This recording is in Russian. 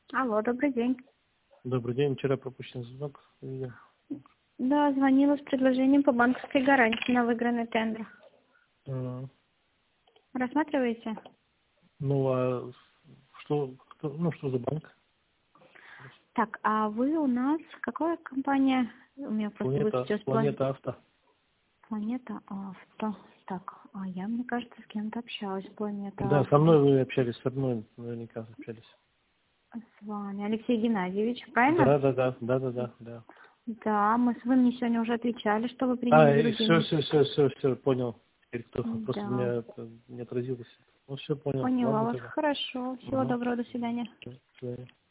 Алло, добрый день. Добрый день. Вчера пропущен звонок. Да, звонила с предложением по банковской гарантии на выигранный тендер. Рассматриваете? Ну, а что за банк? Так, а вы у нас, какая компания? У меня просто высветилась Планета Авто. Планета Авто. Так, а я, мне кажется, с кем-то общалась. Планета Да, Авто. со мной вы общались, со мной наверняка общались. С вами Алексей Геннадьевич, правильно? Да. Да, мы с вами сегодня уже отвечали, что вы приняли другим. Все, понял. Теперь просто у Да, меня это не отразилось. Ну, все понял. поняла Ладно вас. тогда. Хорошо. Всего Угу. доброго, до свидания. До свидания.